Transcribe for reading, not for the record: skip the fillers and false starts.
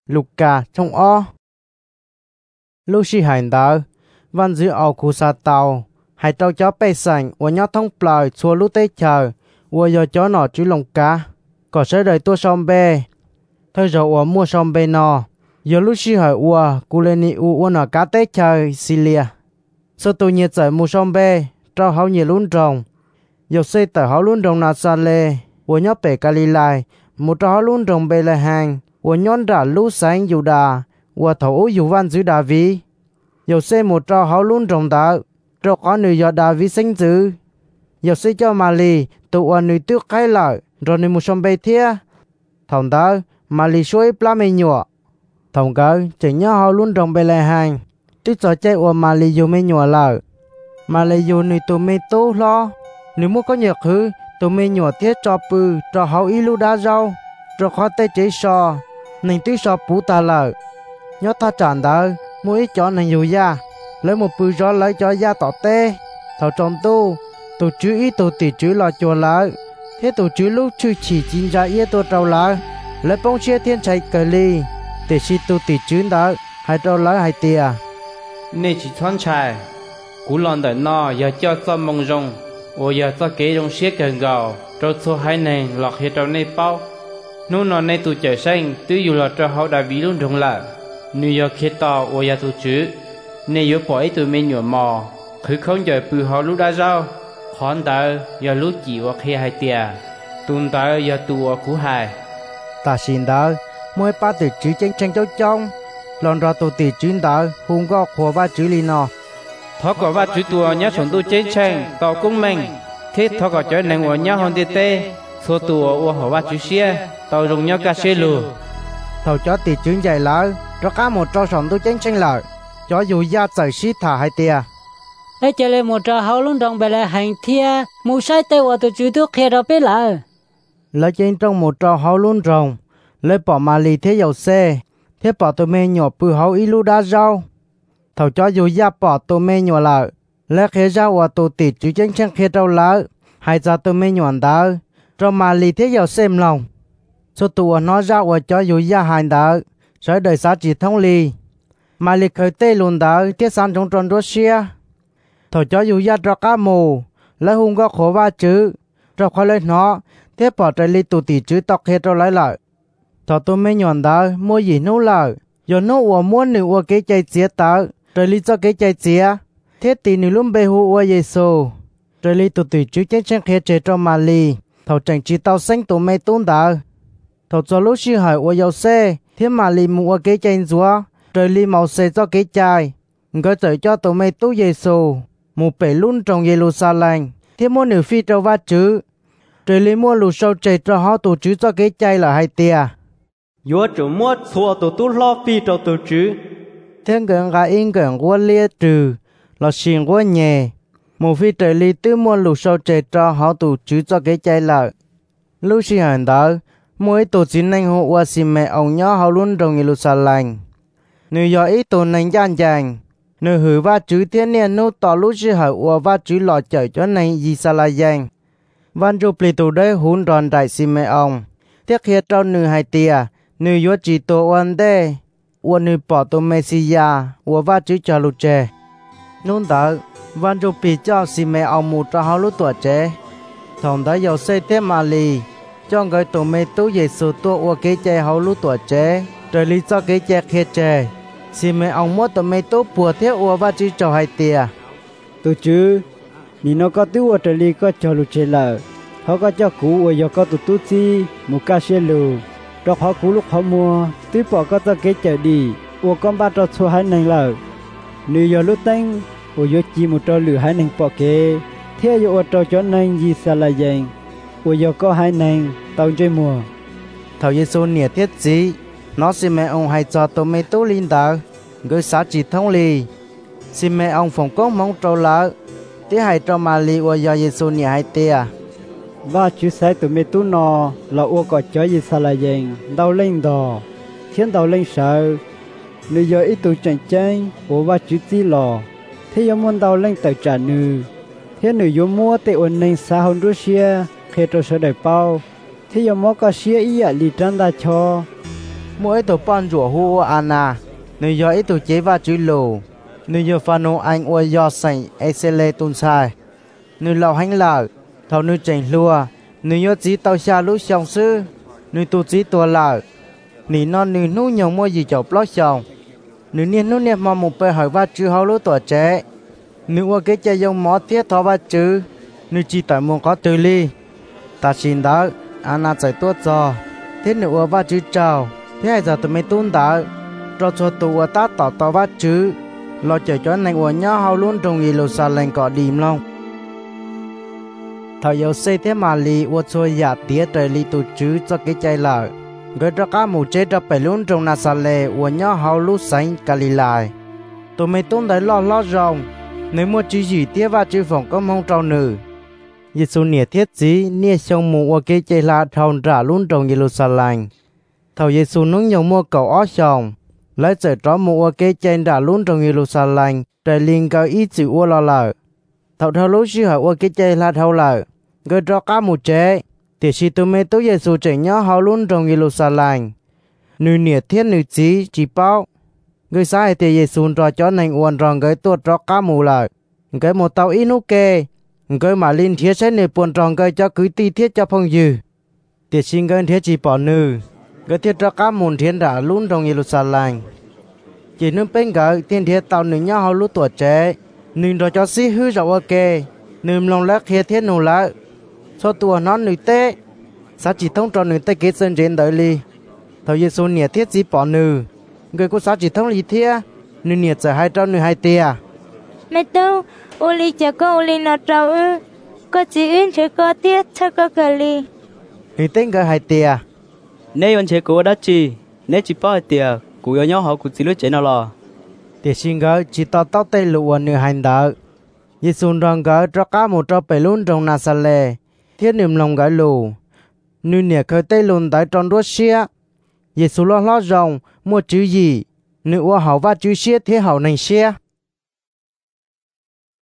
lục cả trong o lúc xí hành đó văn giữ ao khu sa tàu hay trâu chó bê sành và nhó thông plài xua lúc tết chờ và giờ chó nọ chú lồng cá có sẽ đợi tua sông bê thôi rồi và mua sông bê nọ giờ lúc xí hỏi và cụ lên đi và nọ cá tết chờ xì lìa sau tôi nhiệt giải mua sông bê trâu háo nhiệt luôn rồng giờ xây tờ háo luôn rồng nà xa lê và nhó bể cà lì lại một trâu háo luôn rồng bê là hàng và nhón đã lúc sáng dù đà và thấu dù văn giữ đà vi giờ xây một trâu háo luôn rồng đá trâu có nữ giờ đà vi sinh dữ giờ xây cho mà lì tụ và nữ tước khai lại rồi nữ một sông bê thia thòng đó mà lì xuôi plá mê nhọ thòng cơ chỉ nhớ háo luôn rồng bê là hàng tí cho chạy và mà lì dù mê nhọ lại mà lì dù nữ tụ mê tố lo nếu muốn có nhược hư tụ mê nhọ thiết cho bư cho háo y lưu đá rau cho khó tê chế so nên tí so bú ta lợi nhớ ta chẳng đó mỗi chó nên dù ya lấy một bư gió lấy cho ya tỏ tê thầu trong tu tổ chữ ít tổ tỷ chữ lo chùa lợi thế tổ chữ lúc chữ chỉ chín ra yết tổ trâu lợi lấy bông chia thiên chạy cờ ly để si tu tỷ chữ đó hai trâu lợi hai tia nên chỉ thoáng chạy cú lon đợi no giờ cho mông rong và giờ cho kế rong xiết gần gạo trâu số hai này lọt hết trâu này bao nô nọ này tụ trời xanh tứ dù là trâu hậu đã ví luôn rong lại New York khi tàu và nhà tụ chữ nên yếu bỏ tụi mình nhổ mò cứ không chờ bự họ lúc đã rau khón tới giờ lúc chỉ hoặc khi hai tia tuần tới giờ tụ ở cú hai ta xin đó mỗi ba từ chữ tranh tranh cháu trong lần ra tụ tỷ chữ đó hùng gọ của ba chữ li nọ thọ có ba chữ tụ nhớ sống tụ tranh tranh tàu cũng mình thế thọ có chơi này của nhớ hòn tê số tụ ở họ ba chữ xia tàu dùng nhớ cá xê lù thầu chó tỷ chữ dài lỡ cho cá một trâu sống tụ tranh tranh lợi chó dù ya trời xí thả hai tia ấy chơi lên một trò hậu luôn đồng bè là hành thia mù sai tê vào tụ chữ tụ kia đó biết là lấy trên trong một trâu hậu luôn rồng lấy bỏ mà lì thế dầu xe thế bỏ tụi mê nhỏ bự hậu y lu đá rau thầu chó dù ya bỏ tụi mê nhỏ lợi lấy khế rau và tụ tỷ chữ tranh tranh khế rau lỡ hay ra tụi mê nhỏ đó cho mà lì thế dầu xem lòng số tụ nó ra và cho dù ya hành đó sẽ đời xã chỉ thông lì mà lì khởi tê luôn đó thiết sản trong tròn Russia thầu cho dù ya cho cá mù lấy hung có khổ ba chữ cho khoai lên nó thế bỏ trái lì tụ tỷ chữ tóc hết rồi lấy lại thầu tôi mới nhọn đó mua gì nấu lời giờ nấu và muốn nữ và cái chạy chia tớ trái lì cho cái chạy chia thế tỷ nữ luôn bê hụ và Giêsu trái lì tụ tỷ chữ chết chết hết chế cho mà lì thầu chẳng chỉ tao xanh tụ mê tốn đó thầu cho lúc xí hỏi và dầu xe thế mà lì mù và cái chạy rúa trời lì màu xe cho cái chai người tới cho tụi mày tu Giêsu một bể luôn trong Jerusalem thế mua nữ phi trâu vắt chữ trời lì mua lù sâu chạy cho họ tổ chữ cho cái chai là hai tia yo chủ mua xua tổ tu lo phi trâu tổ chữ thế gần gà in gần quân lia trừ là xin quân nhẹ một phi trời lì tư mua lù sâu chạy cho họ tổ chữ cho cái chai là lúc xí hành đó mỗi tổ chính anh hộ và xin mẹ ông nhớ họ luôn trong Jerusalem nếu do ý tổ nành gian dàng nếu hứa va chữ thiên niên nô tỏ lúc xí hỏi và va chữ lọ chở cho nành gì xa là dàng văn rụp lì tổ đây hôn đòn đại xin mẹ ông tiếc hiệt cho nữ hai tia nữ yếu chỉ tổ ổn đê và nữ bỏ tổ Messia và va chữ cho lụt trẻ nôn đó văn rụp lì cho xin mẹ ông một cho họ lúc tuổi trẻ thòng đó dầu xây thêm mà lì cho người tổ mê tu Giêsu tổ và cái trẻ họ lúc tuổi trẻ trời lý cho cái trẻ khiết trẻ xin mẹ ông mua tổ mê tu bùa theo và va chữ cho hai tia tôi chứ ni nó có tu ở trời lý có cho lụt trẻ lợ họ có cho cũ và giờ có tụt tu chi một ca xe lù cho họ cũ lúc họ mua tuy bỏ có cho cái trẻ đi và con ba cho số hai nành lợ nếu giờ lúc tăng và giờ chỉ một trò lửa hai nành bỏ kế theo giờ trò cho nành gì xa là dành và giờ có hai nành tàu chơi mùa thầu Giêsu nhẹ thiết gì nó xin mẹ ông hay cho tôi mê tu linh đạo người xã chỉ thông lì xin mẹ ông phòng công mong trâu lỡ tí hay cho mà lì và giờ Giêsu nhẹ hai tia và chú sai tụi mê tu nọ là ô có cho gì xa là dành đau lên đỏ thiên đau lên sợ nếu giờ ít tụi chẳng tranh và chú tí lò thế giờ muốn đau lên tới trả nữ thế nữ giờ mua tệ ổn nên xa hơn Russia khi tôi sẽ đợi bao thế giờ mua có xía ý ạ lì trăn đã cho mỗi tổ pan rủa hu ana nơi do ít tổ chế và chữ lù nơi do phano anh ua do sành esele tôn sai nơi lầu hành lợ thầu nơi chành lùa nơi do chỉ tàu xa lúc xong sư nơi tu chỉ tua lợ nỉ non nơi nú nhồng mua gì chọc lót xong nơi niên nú niệm mà một bề hỏi và chữ hậu lúc tuổi trẻ nơi ua cái chơi dòng mó thiết thọ và chữ nơi chỉ tại muốn có từ ly ta xin đó ana chạy tuốt cho thế nếu ua và chữ chào thế hay giờ tụi mày tuôn đã cho tụi ta tỏ và chữ lo chờ cho này ua nhau hậu luôn trong Jerusalem có điểm lòng thầu yêu xây thế mà li ua xôi giả tía trời li tụ chữ cho cái chạy lợi người cho cá mù chết cho phải luôn trong Nazareth ua nhau hậu lúc sánh Galilee tụi mày tuôn đấy lo rồng nếu mua chữ gì tía và chữ phòng có mong trâu nữ Giêsu nia thiết chí nia sông mù ua cái chạy là thầu trả luôn trong Jerusalem thầu Giêsu nung nhiều mua cầu ó sòng lấy trời tró mù ua cái chạy đã luôn trong Jerusalem trời liền cao ít chữ ua lo lợ thầu lúc sư hỏi ua cái chạy là thầu lợ người cho cá mù chế thì si tụi mày tụi Giêsu chạy nhỏ hậu luôn trong Jerusalem nữ nia thiết nữ chí chỉ bao người sai thì Giêsu cho nên uốn rong người tuột cho cá mù lại người một tàu ít nút kê người mà linh thiết sẽ nề buồn rong người cho cứ ti thiết cho phong dư thì xin người thiết chỉ bỏ nữ người thiết cho cá mù thiên đã luôn trong Jerusalem chỉ nên bên người thiên thiết tàu nữ nhau hậu lúc tuổi trẻ nữ rồi cho sĩ hư rồi ok nữ lòng lắc thiết thiết nụ lại số tuổi nó nữ tê sao chỉ thông cho nữ tê kết sơn trên đời li thầu Giêsu nia thiết chỉ bỏ nữ người cô sao chỉ thông lý thia nên nhiệt giờ hai trâu nơi hai tia mẹ đâu uli chả có uli nào trâu ư có chỉ in chỉ có tiết chắc có cả ly người tên cái hai tia nếu anh chế cố đã chi nếu chỉ bao tia cụ yêu nhau họ cụ chỉ lúc chế nào lo tia xin gỡ chỉ tao tao tay lụa nơi hành đỡ Giêsu rong gỡ cho cá một trâu bể luôn trong Nazareth thiết niệm lòng gỡ lù nơi nhiệt khơi tay luôn tại trong đuôi xia Giêsu lo rong mua chữ gì nữ ua hậu và chữ xia thế hậu này xia